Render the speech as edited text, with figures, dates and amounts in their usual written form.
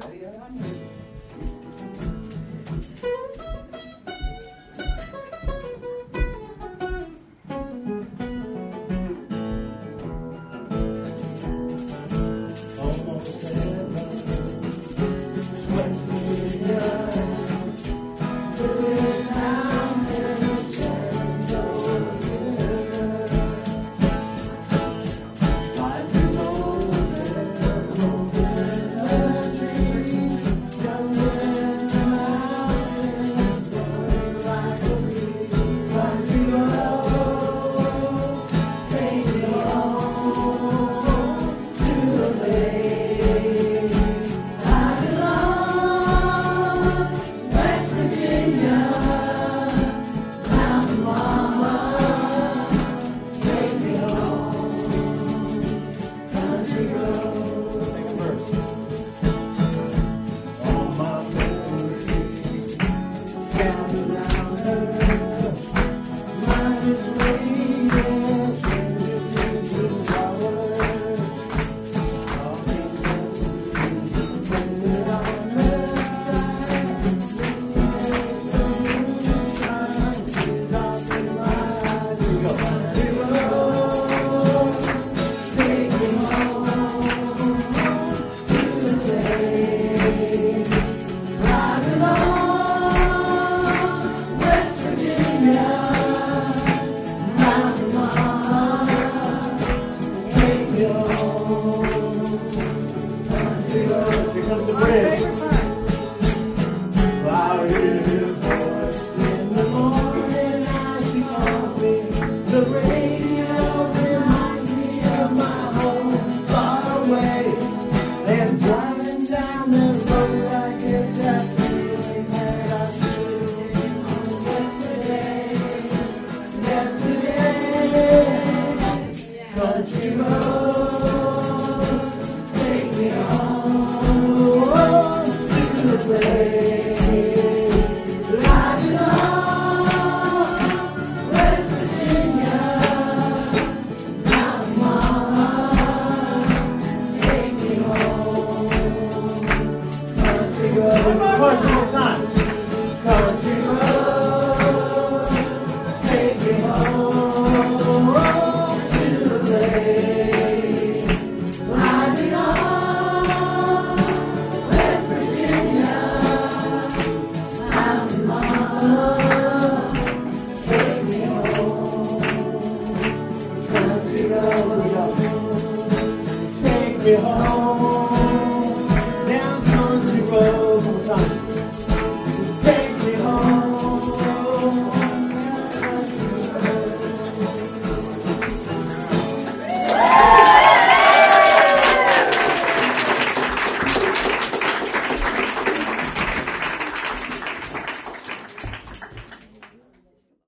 Ready? Almost heaven, West Virginia, living down in the Shenandoah River. Life is older, older than a dream, younger than the mountains, flowing like a breeze. Country road, take me home to the lake. I belong, West Virginia, mountain mama, take me home, country road. Second verse. All my memories gathered round her, mine is waiting, changes into flowers. Talking depended on the sky, moonshine, teardrops in my eyes. Here we go. Country road, take me home to the lake. I belong, West Virginia, mountain mama, take me home, country road. Here comes the bridge. I hear his voice in the morning as she calls me. The radio reminds me of my home far away. And driving down the road, I get that feeling that I should have been home yesterday. Country road, take me home to the place.